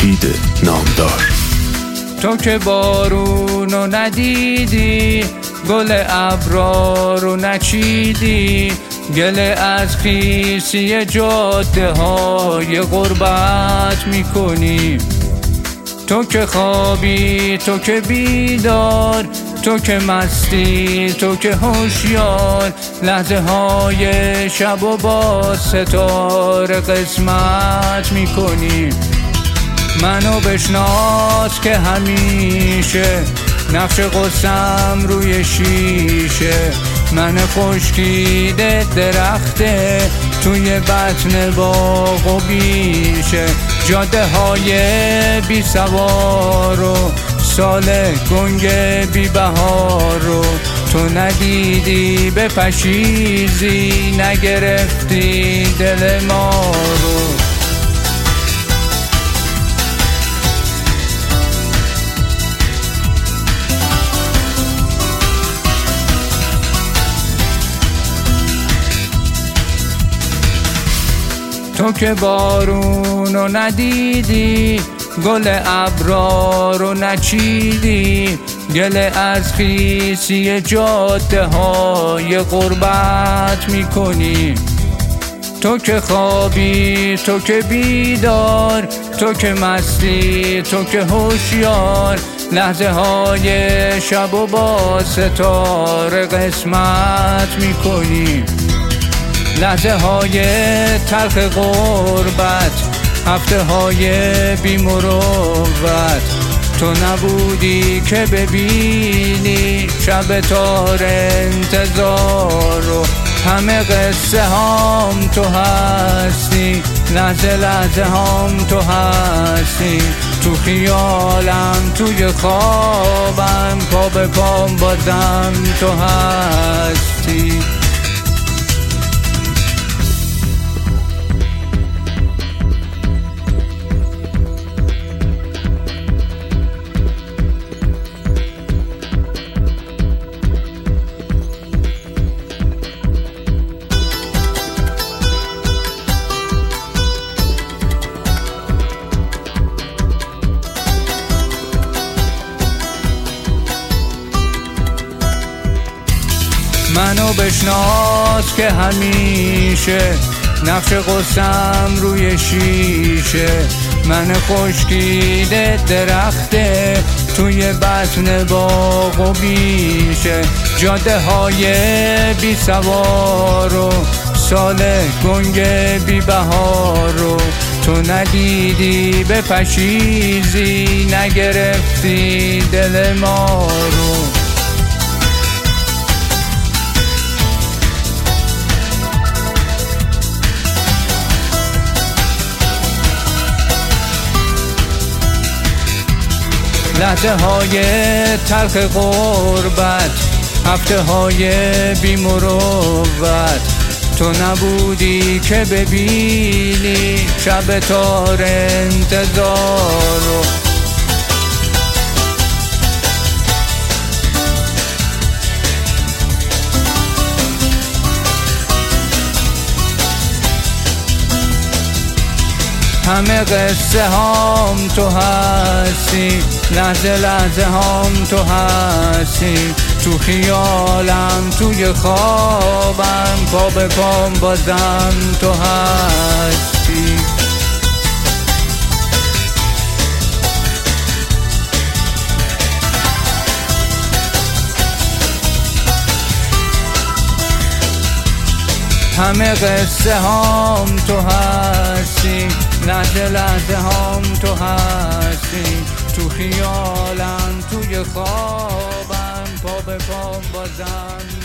توحید نامدار. تو که بارونو ندیدی، گل ابرار رو نچیدی، گله از خیسی جاده های غربت میکنی. تو که خوابی، تو که بیدار، تو که مستی، تو که هوشیار، لحظه های شب و با ستاره قسمت میکنی. منو بشناس که همیشه نقش قسم روی شیشه، من خشکیده درخته توی بطن باغ و بیشه. جاده های بی سوار و سال گنگ بی بهار رو تو ندیدی به پشیزی، نگرفتی دل ما رو. تو که بارونو ندیدی، گل ابرار رو نچیدی، گله از خیسی جاده های غربت میکنی. تو که خوابی، تو که بیدار، تو که مستی، تو که هوشیار، لحظه های شب و با ستاره قسمت میکنی. لحظه های تلخ غربت، هفته های بی مروت، تو نبودی که ببینی شب تار انتظار و همه قصه هام تو هستی، لحظه لحظه هام تو هستی. تو خیالم، توی خوابم، پا به پام بازم تو هستی. منو بشناس که همیشه نقش قسم روی شیشه، من خشکیده درخته توی بطن باغ و بیشه. جاده های بی سوار و سال گنگ بی بهار رو تو ندیدی به پشیزی، نگرفتی دل ما رو. لحظه های تلخ غربت، هفته های بی مروت، تو نبودی که ببینی شب تار انتظار رو. همه قصه هام تو هستی، لحظه لحظه هام تو هستی. تو خیالم، توی خوابم، پا به پام بازم تو هستی. همه قصه هام تو هستی، لحظه لحظه هام تو هستی. تو خیالم، توی خوابم، پا به پام بازم